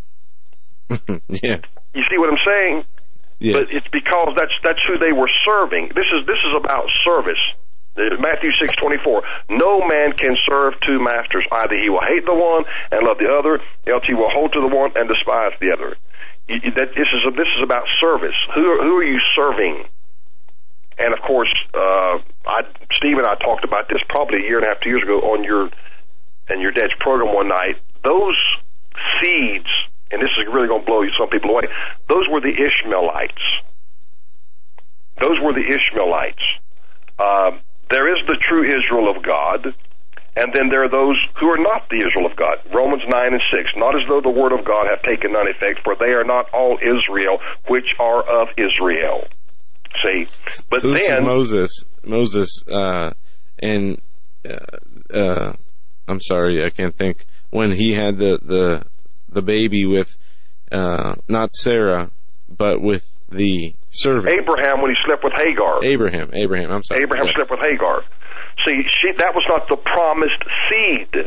yeah. You see what I'm saying? Yes. But it's because that's that's who they were serving. This is this is about service. Matthew six twenty-four. No man can serve two masters. Either he will hate the one and love the other, else he will hold to the one and despise the other. You, that this is a, this is about service. Who are, who are you serving? And of course, uh, I, Steve and I talked about this probably a year and a half, two years ago on your and your dad's program one night. Those seeds, and this is really going to blow you some people away. Those were the Ishmaelites. Those were the Ishmaelites. Uh, there is the true Israel of God. And then there are those who are not the Israel of God. Romans nine and six. Not as though the word of God hath taken none effect, for they are not all Israel, which are of Israel. See? But so this then, is Moses. Moses, uh, and, uh, uh, I'm sorry, I can't think, when he had the, the, the baby with, uh, not Sarah, but with the Servant. Abraham when he slept with Hagar. Abraham. Abraham. I'm sorry. Abraham yes. slept with Hagar. See, she, that was not the promised seed.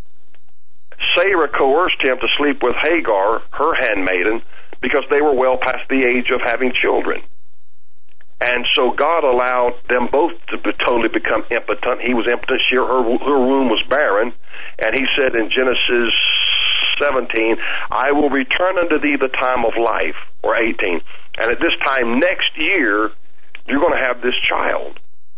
Sarah coerced him to sleep with Hagar, her handmaiden, because they were well past the age of having children. And so God allowed them both to be, totally become impotent. He was impotent. She, her, her womb was barren. And he said in Genesis seventeen, I will return unto thee the time of life, or eighteen. And at this time next year, you're going to have this child.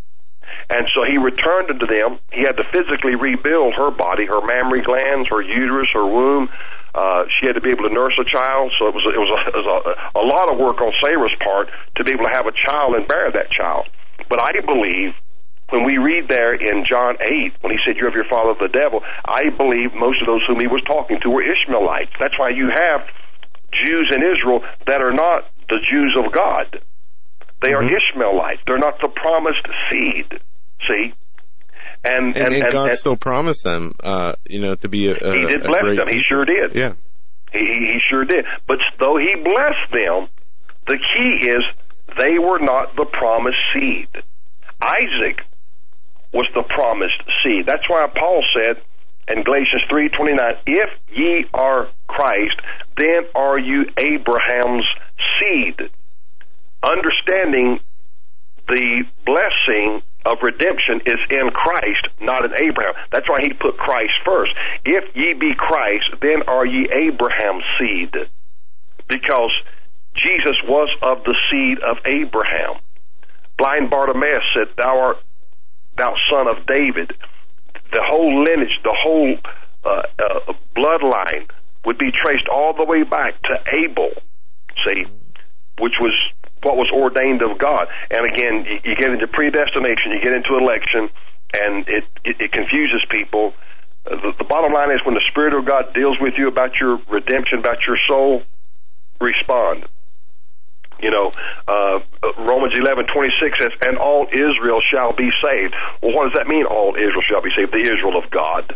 And so he returned unto them. He had to physically rebuild her body, her mammary glands, her uterus, her womb. Uh, she had to be able to nurse a child. So it was, it was, a, it was a, a lot of work on Sarah's part to be able to have a child and bear that child. But I believe when we read there in John eight, when he said, you're of your father the devil, I believe most of those whom he was talking to were Ishmaelites. That's why you have Jews in Israel that are not the Jews of God. They are mm-hmm. Ishmaelites. They're not the promised seed. See? And, and, and, and God and, still promised them, uh, you know, to be a, a He did a bless great them. He sure did. Yeah. He, he sure did. But though he blessed them, the key is they were not the promised seed. Isaac was the promised seed. That's why Paul said in Galatians three twenty-nine, if ye are Christ, then are you Abraham's seed. Understanding the blessing of redemption is in Christ, not in Abraham. That's why he put Christ first. If ye be Christ, then are ye Abraham's seed. Because Jesus was of the seed of Abraham. Blind Bartimaeus said, thou art thou son of David. The whole lineage, the whole uh, uh, bloodline would be traced all the way back to Abel, see, which was what was ordained of God. And again, you, you get into predestination, you get into election, and it, it, it confuses people. Uh, the, the bottom line is when the Spirit of God deals with you about your redemption, about your soul, respond. You know, uh, Romans eleven twenty-six says, and all Israel shall be saved. Well, what does that mean, all Israel shall be saved? The Israel of God.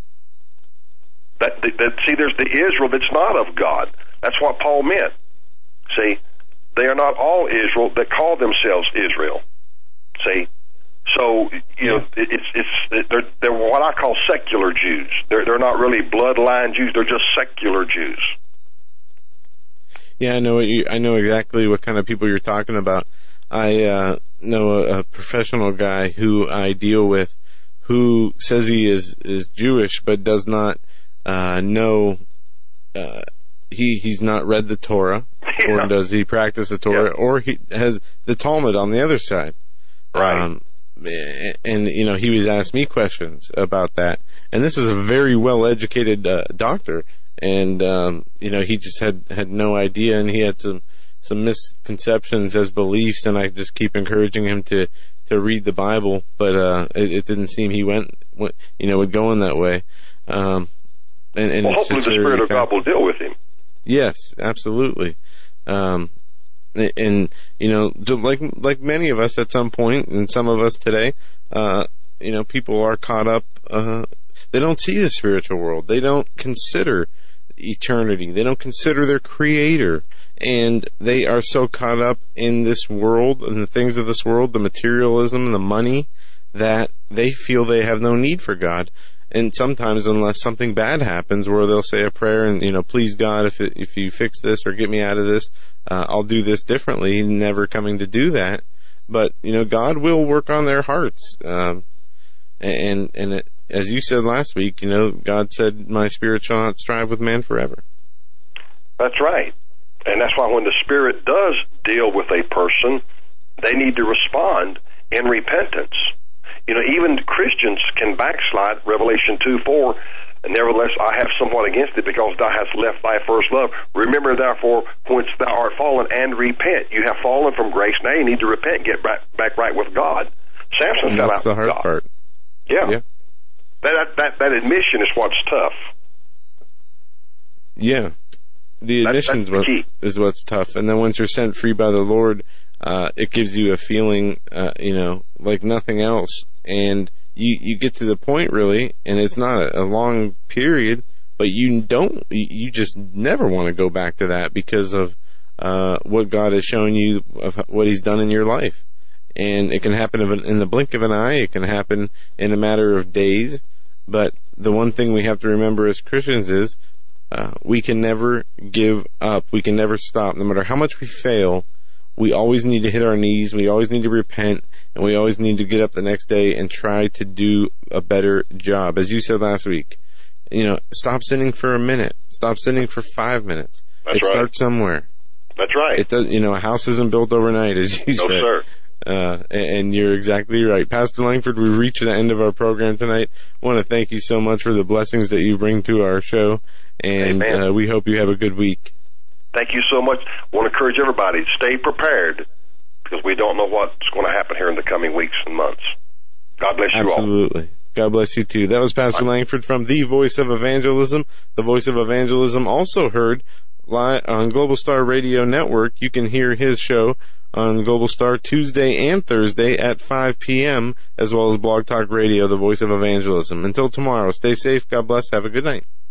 That, that, that see, there's the Israel that's not of God. That's what Paul meant. See, they are not all Israel that call themselves Israel. See, so you know, it, it's it's they're they're what I call secular Jews. They're they're not really bloodline Jews. They're just secular Jews. Yeah, I know. What you, I know exactly what kind of people you're talking about. I uh, know a, a professional guy who I deal with, who says he is, is Jewish, but does not uh, know. Uh, he he's not read the Torah, yeah. or does he practice the Torah, yeah. or he has the Talmud on the other side. Right. Um, and you know, he was asked me questions about that, and this is a very well educated uh, doctor. And, um, you know, he just had, had no idea, and he had some, some misconceptions as beliefs, and I just keep encouraging him to, to read the Bible, but, uh, it, it didn't seem he went, went, you know, would go in that way. Um, and, and well, hopefully the Spirit of God will deal with him. Yes, absolutely. Um, and, you know, like, like many of us at some point, and some of us today, uh, you know, people are caught up, uh, they don't see the spiritual world. They don't consider eternity. They don't consider their creator. And they are so caught up in this world and the things of this world, the materialism, the money, that they feel they have no need for God. And sometimes, unless something bad happens where they'll say a prayer and, you know, please God, if it, if you fix this or get me out of this, uh, I'll do this differently, never coming to do that. But, you know, God will work on their hearts. Um, and, and it, as you said last week, you know, God said, my spirit shall not strive with man forever. That's right. And that's why when the Spirit does deal with a person, they need to respond in repentance. You know, even Christians can backslide, Revelation two four, and nevertheless I have somewhat against it, because thou hast left thy first love. Remember therefore whence thou art fallen, and repent. You have fallen from grace, now you need to repent, get back, back right with God. Samson fell out with God. That's the hard part. Yeah. yeah. That, that that admission is what's tough. Yeah. The admission is what, is what's tough. And then once you're set free by the Lord, uh, it gives you a feeling, uh, you know, like nothing else. And you, you get to the point, really, and it's not a, a long period, but you don't, you just never want to go back to that because of, uh, what God has shown you of what He's done in your life. And it can happen in the blink of an eye. It can happen in a matter of days. But the one thing we have to remember as Christians is uh, we can never give up. We can never stop. No matter how much we fail, we always need to hit our knees. We always need to repent. And we always need to get up the next day and try to do a better job. As you said last week, you know, stop sinning for a minute. Stop sinning for five minutes. That's it right. starts somewhere. That's right. It does. You know, a house isn't built overnight, as you no, said. sir. Uh, and you're exactly right. Pastor Langford, we've reached the end of our program tonight. I want to thank you so much for the blessings that you bring to our show, and uh, we hope you have a good week. Thank you so much. I want to encourage everybody, stay prepared, because we don't know what's going to happen here in the coming weeks and months. God bless you all. Absolutely. God bless you too. That was Pastor Langford from The Voice of Evangelism. The Voice of Evangelism also heard live on Global Star Radio Network. You can hear his show on Global Star Tuesday and Thursday at five p.m., as well as Blog Talk Radio, The Voice of Evangelism. Until tomorrow, stay safe, God bless, have a good night.